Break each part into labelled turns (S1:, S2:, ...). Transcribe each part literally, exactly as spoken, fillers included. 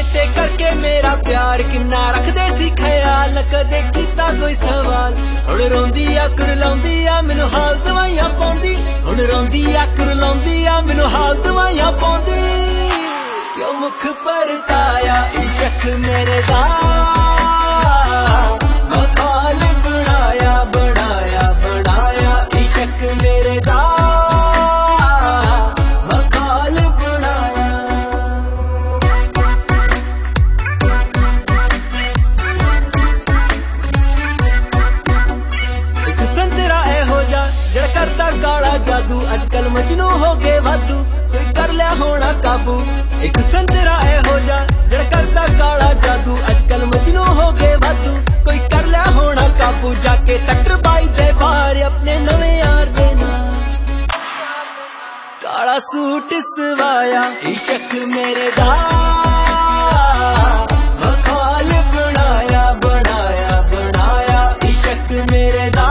S1: चेते करके मेरा प्यार किन्ना रखदे सी ख्याल कदे कीता कोई सवाल हुण रोंदी आ कुरलाउंदी आ मैनू हाल दवाइयां पाउंदी हुण रोंदी आ कुरलाउंदी आ मैनू हाल दवाइयां पाउंदी क्यों मुख परताया इश्क मेरे दा मखाल बनाया बनाया बनाया इश्क मेरे दा संतरा एहो जा जड़ करता काला जादू अजकल मजनू हो गए वादू कोई कर लिया होना काबू एक संतरा एहो जा जड़ करता काला जादू अजकल मजनू हो गए वादू कोई कर लिया होना काबू जाके सेक्टर बाई दे बाहर अपने नवे यार देना काला सूट सवाया इश्क मेरे दा मखाल बनाया बनाया बनाया इश्क मेरे दा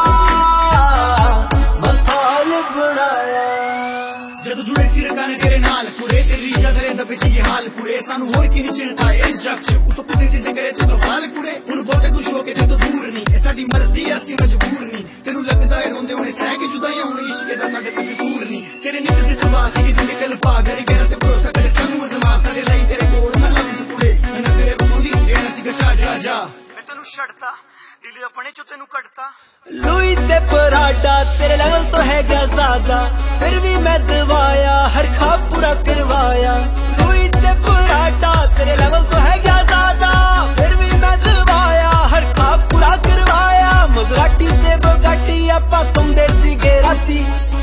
S2: तेरे नाल पूरे तेरी याद रहंदा पिसी हाल पूरे सानू होर की नहीं चिंता इस जग च उतो पते सिद्ध करे तू सवाल कुड़े हुन बहुत खुश हो के ते तो दूर नहीं ए साडी मर्जी असि मजबूर नहीं तेनू लगदा है रोंदे हुणे सह के जुदाइयां हुण इश्क दा साडे कोई दूर नहीं तेरे नित दी सुबह सी दिन निकल पा घर गैर ते भरोसा करे सानू जमा तेरे लाई तेरे कोल ना लफ्ज कुड़े ना तेरे बोंदी ए नसी गचा जा जा मैं तेनू छड़ता दिल अपने चो तेनू कटता
S1: लुई ते पराठा तेरे लेवल तो है क्या ज्यादा फिर भी मैं दवाया हर ख्वाब पूरा करवाया लुई ते पराठा तेरे लेवल तो है क्या ज्यादा फिर भी मैं दवाया हर ख्वाब पूरा करवाया मगराटी ते बगाटी आपा तुम देसी गे राती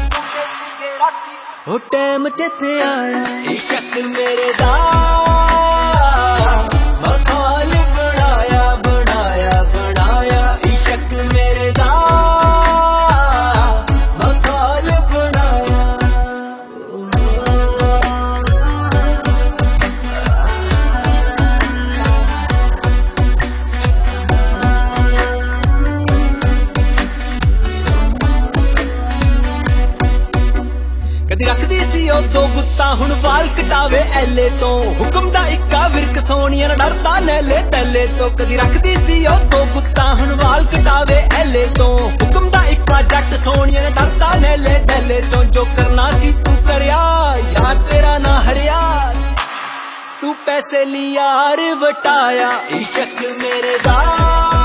S1: ओ टाइम चेते आया इश्क मेरे दा मखाल बनाया बनाया बनाया इश्क मेरे दा कदी रखदी सी ओ दो गुत्ता हुण वाल कटावे एले तो हुक्म दा इक्का विरक सोनिया ना डरदा नैले तैले तो कदी रखदी सी ओ दो गुत्ता हुण वाल कटावे एले तो हुक्म दा इक्का जट सोनिया ना डरदा नैले तैले तो जो करना सी तू करया यार तेरा ना हरिया तू पैसे लियार वटाया इश्क मेरे दा